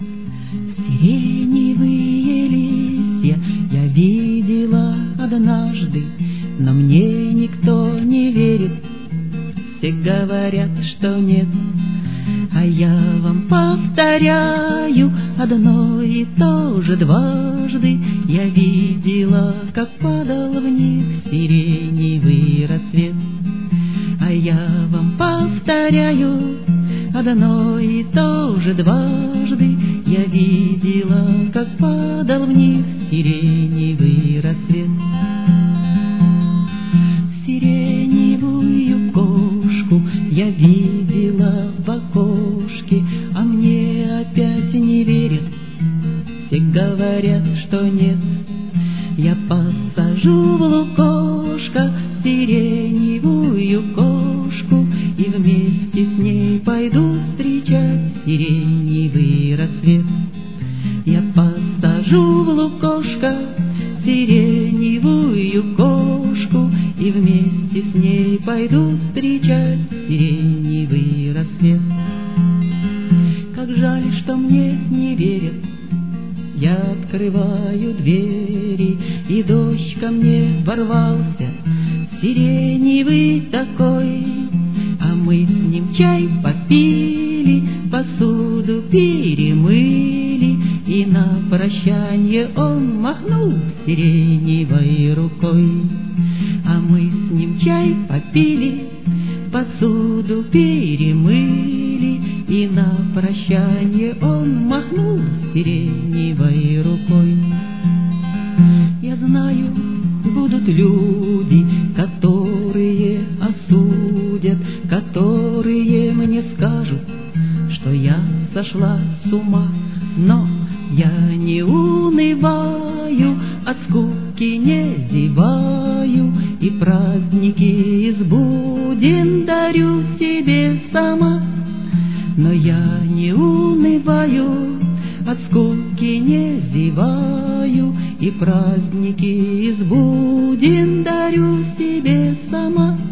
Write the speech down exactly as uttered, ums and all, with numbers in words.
Сиреневые листья я видела однажды, но мне никто не верит, все говорят, что нет. А я вам повторяю одно и то же дважды, я видела, как падал в них сиреневый рассвет. А я вам повторяю одно и то же дважды, я видела, как падал в них сиреневый рассвет. Сиреневую кошку я видела в окошке, а мне опять не верят, все говорят, что нет. Я посажу в лукошко сиреневую кошку и вместе с ней пойду встречать сиреневый рассвет. Я посажу в лукошко сиреневую кошку и вместе с ней пойду встречать сиреневый рассвет. Как жаль, что мне не верят. Я открываю двери, и дождь ко мне ворвался, сиреневый такой. А мы с ним чай попили, посуду перемыли, и на прощанье он махнул сиреневой рукой. А мы с ним чай попили, посуду перемыли, и на прощанье он махнул сиреневой рукой. Я знаю, будут люди, которые осудят, которые мне скажут, что я сошла с ума, но я не унываю, от скуки не зеваю, и праздники из буден дарю себе сама. Но я не унываю, от скуки не зеваю, и праздники из буден дарю себе сама.